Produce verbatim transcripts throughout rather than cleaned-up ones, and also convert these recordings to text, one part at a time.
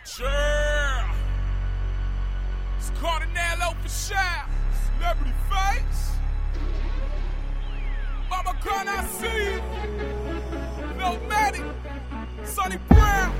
Yeah. It's Cardinal for Shire. Celebrity face. Mama, can I see you? No Maddie. Sonny Brown.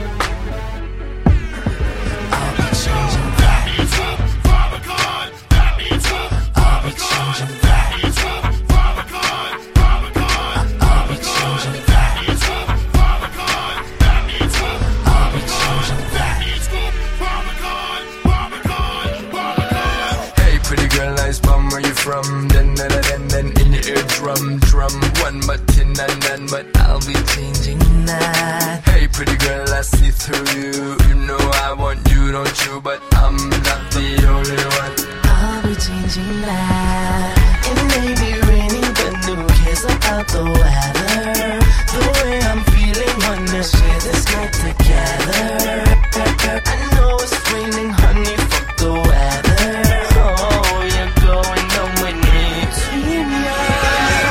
I'll be changing that. Father God. I'll be changing that. Father God. I'll be changing that. Father God. I'll be changing that. Father God. Father God. Father God. Hey, pretty girl, nice bum, where you from? Then, then, then, then, in your eardrum, drum. One button and then, but I'll be changing that. Hey, pretty girl, I see through you. You know I want you, don't you? But I'm not the only one. I'll be changing that. It may be raining, but who cares about the weather? The way I'm feeling, wanna share this night together. I know it's raining, honey, fuck the weather. Oh, you're going down with me tonight.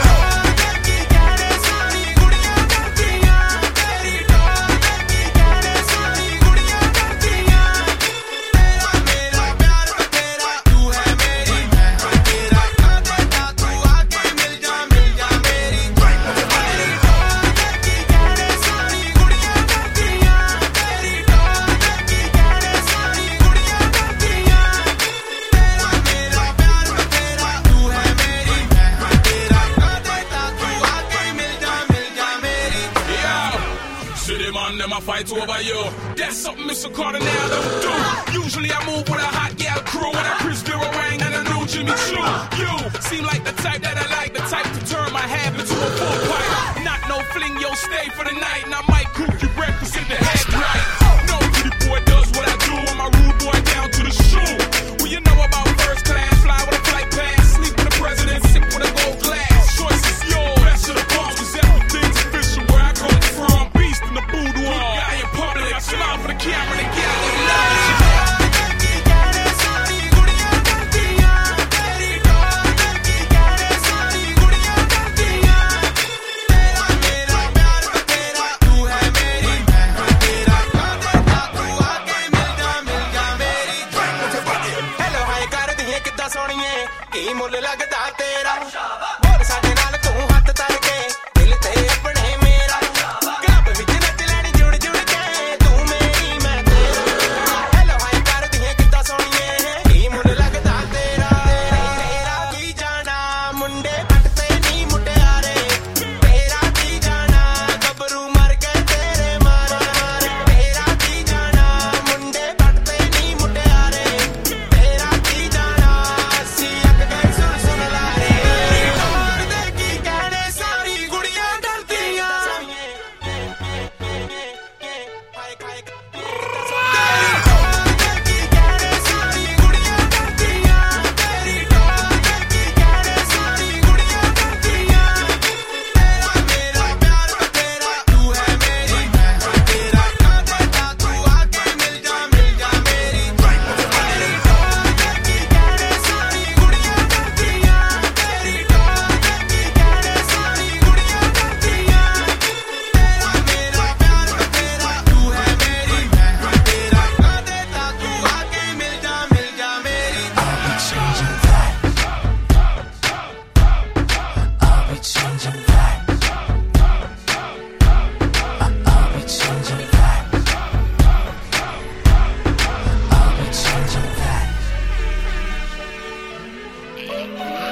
Them I fight over you. That's something Mister Cardinal don't do. Usually I move with a hot gal crew, with a Chris Durang and a new Jimmy Choo. You seem like the type that I like, the type to turn my habit into a full pipe. Not no fling, yo, stay for the night, and I might cook you breakfast in the head right. No pretty boy does what I do, I'm a rude boy down to the shoe. Well, you know about first class, fly with a flight pass, sleep with the president, sip with a gold glass. Choice is yours, best of the boss, cause everything's official where I come from. Beast in the boudoir. Guy in public, I smile for the camera, they get out of love. ਕੀ ਮੁੱਲ ਲੱਗਦਾ ਤੇਰਾ ਬੋਲ ਸਾਡੇ ਨਾਲ ਤੂੰ ਹੱਥ ਧਰ ਕੇ ਦਿਲ ਤੇ ਆਪਣੇ ਮੇਰਾ ਕਲੱਬ ਵਿੱਚ ਨੱਚ ਲੈਣੀ ਜੁੜ ਜੁੜ ਕੇ ਤੂੰ ਮੇਰੀ ਮੈਂ ਤੇਰਾ ਹੈਲੋ ਹਾਈ ਕਰਦੀ ਹੈ ਕਿੱਦਾਂ ਸੋਹਣੀਏ ਕੀ ਮੁੱਲ ਲੱਗਦਾ ਤੇਰਾ ਤੇਰਾ ਕੀ ਜਾਣਾ ਮੁੰਡੇ ਪੱਟ ਤੇ ਨਹੀਂ ਮੁਟਿਆਰੇ ਤੇਰਾ ਕੀ ਜਾਣਾ ਗੱਭਰੂ ਮਰ ਗਏ ਤੇਰੇ ਮਾਰੇ ਤੇਰਾ ਕੀ ਜਾਣਾ ਮੁੰਡੇ ਪੱਟ ਤੇ ਨਹੀਂ ਮੁਟਿਆਰੇ ਤੇਰਾ ਕੀ ਜਾਣਾ ਅਸੀਂ Hey.